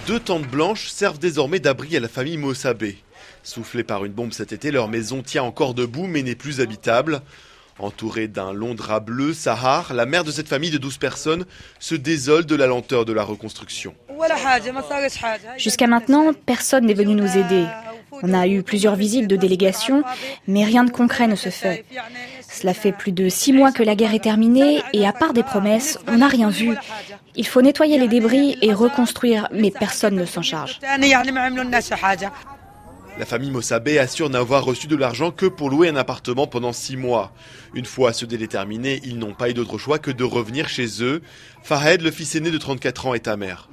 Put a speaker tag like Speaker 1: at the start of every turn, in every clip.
Speaker 1: 2 tentes blanches servent désormais d'abri à la famille Mossabé. Soufflée par une bombe cet été, leur maison tient encore debout mais n'est plus habitable. Entourée d'un long drap bleu, Sahar, la mère de cette famille de 12 personnes, se désole de la lenteur de la reconstruction.
Speaker 2: Jusqu'à maintenant, personne n'est venu nous aider. On a eu plusieurs visites de délégation, mais rien de concret ne se fait. Cela fait plus de 6 mois que la guerre est terminée et à part des promesses, on n'a rien vu. Il faut nettoyer les débris et reconstruire, mais personne ne s'en charge.
Speaker 1: La famille Mossabé assure n'avoir reçu de l'argent que pour louer un appartement pendant 6 mois. Une fois ce délai terminé, ils n'ont pas eu d'autre choix que de revenir chez eux. Fahed, le fils aîné de 34 ans, est amer.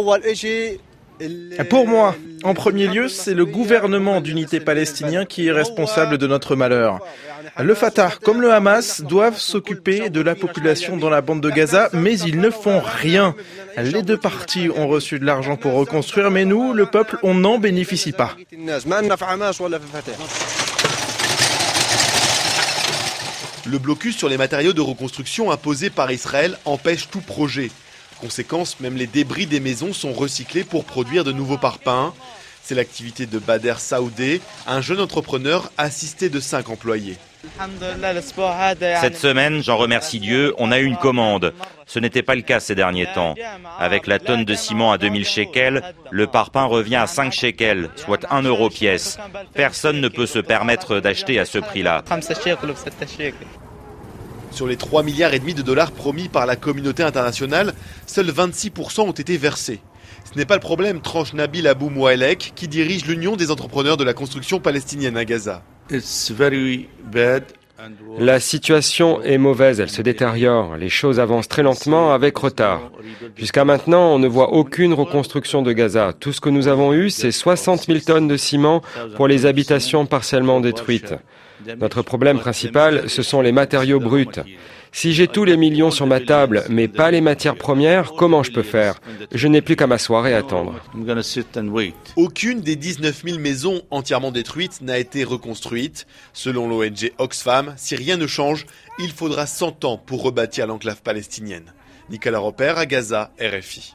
Speaker 3: Pour moi, en premier lieu, c'est le gouvernement d'unité palestinien qui est responsable de notre malheur. Le Fatah, comme le Hamas, doivent s'occuper de la population dans la bande de Gaza, mais ils ne font rien. Les 2 parties ont reçu de l'argent pour reconstruire, mais nous, le peuple, on n'en bénéficie pas.
Speaker 1: Le blocus sur les matériaux de reconstruction imposé par Israël empêche tout projet. Conséquence, même les débris des maisons sont recyclés pour produire de nouveaux parpaings. C'est l'activité de Bader Saoudé, un jeune entrepreneur assisté de 5 employés.
Speaker 4: Cette semaine, j'en remercie Dieu, on a eu une commande. Ce n'était pas le cas ces derniers temps. Avec la tonne de ciment à 2000 shekels, le parpaing revient à 5 shekels, soit 1 euro pièce. Personne ne peut se permettre d'acheter à ce prix-là.
Speaker 1: Sur les 3,5 milliards de dollars promis par la communauté internationale, seuls 26% ont été versés. Ce n'est pas le problème, tranche Nabil Abou Moualek, qui dirige l'Union des entrepreneurs de la construction palestinienne à Gaza.
Speaker 5: La situation est mauvaise, elle se détériore. Les choses avancent très lentement, avec retard. Jusqu'à maintenant, on ne voit aucune reconstruction de Gaza. Tout ce que nous avons eu, c'est 60 000 tonnes de ciment pour les habitations partiellement détruites. Notre problème principal, ce sont les matériaux bruts. Si j'ai tous les millions sur ma table, mais pas les matières premières, comment je peux faire? Je n'ai plus qu'à m'asseoir et attendre.
Speaker 1: Aucune des 19 000 maisons entièrement détruites n'a été reconstruite. Selon l'ONG Oxfam, si rien ne change, il faudra 100 ans pour rebâtir l'enclave palestinienne. Nicolas Roper à Gaza, RFI.